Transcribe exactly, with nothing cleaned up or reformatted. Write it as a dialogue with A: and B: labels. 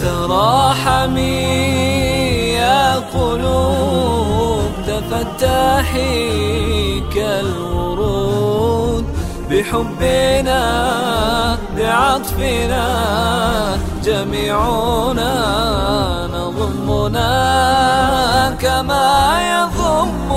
A: تراحمي يا قلوب تفتحي كالورود، بحبنا بعطفنا جميعنا نضمنا كما يضم